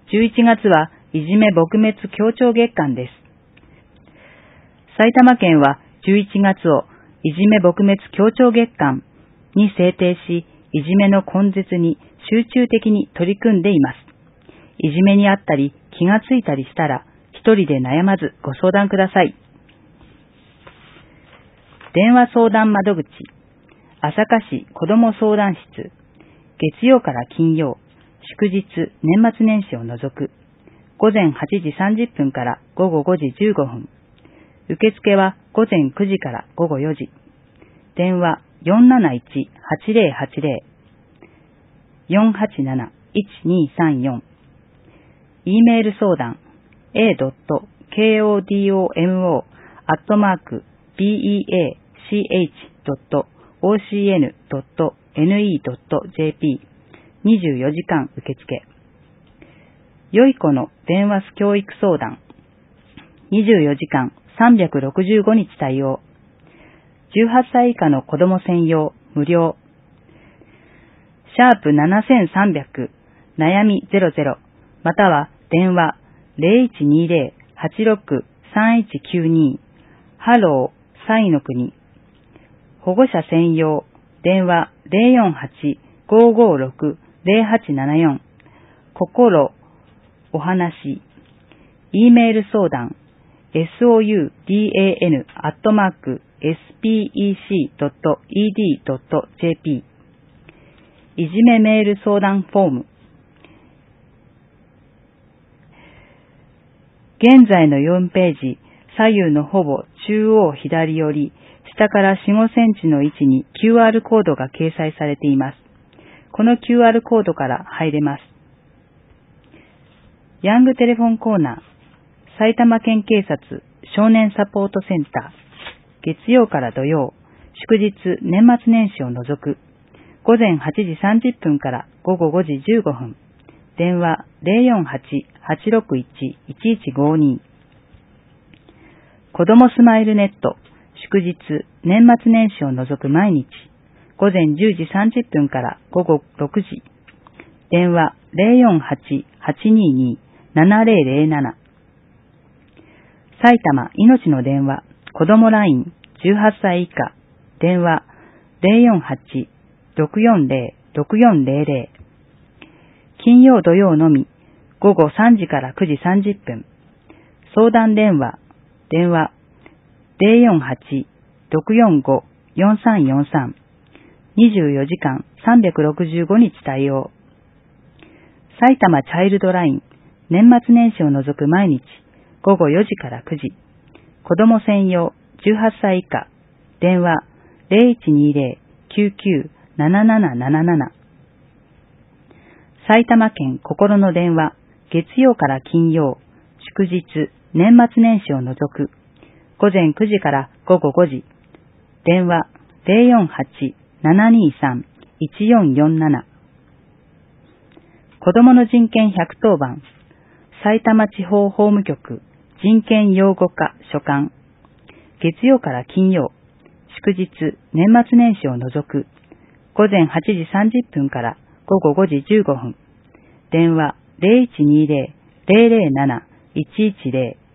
11月はいじめ撲滅協調月間です。埼玉県は11月をいじめ撲滅協調月間に制定し、いじめの根絶に集中的に取り組んでいます。いじめにあったり気がついたりしたら、一人で悩まずご相談ください。電話相談窓口、朝霞市子ども相談室、月曜から金曜、祝日、年末年始を除く、午前8時30分から午後5時15分。受付は午前9時から午後4時。電話 471-8080、487-1234。E メール相談 a.kodomach.ocn.ne.jp 24時間受付。よい子の電話教育相談24時間365日対応。18歳以下の子供専用無料。#7300悩み00または電話 0120-86-3192 ハローサイの国。保護者専用電話 048-556-0874 心お話。E メール相談soudan@spec.ed.jp いじめメール相談フォーム。現在の4ページ、左右のほぼ中央左より下から 4,5 センチの位置に QR コードが掲載されています。この QR コードから入れます。ヤングテレフォンコーナー、埼玉県警察少年サポートセンター、月曜から土曜、祝日、年末年始を除く、午前8時30分から午後5時15分、電話 048-861-1152。子どもスマイルネット、祝日、年末年始を除く毎日、午前10時30分から午後6時、電話 048-822-7007。埼玉いのちの電話、子どもライン18歳以下、電話 048-640-6400。金曜土曜のみ、午後3時から9時30分。相談電話 048-645-4343。24時間365日対応。埼玉チャイルドライン、年末年始を除く毎日、午後4時から9時。子供専用18歳以下。電話 0120-99-7777。埼玉県心の電話、月曜から金曜、祝日、年末年始を除く。午前9時から午後5時。電話 048-723-1447。子供の人権110番。埼玉地方法務局人権擁護課所管。月曜から金曜、祝日、年末年始を除く。午前8時30分から午後5時15分。電話 0120-007-110。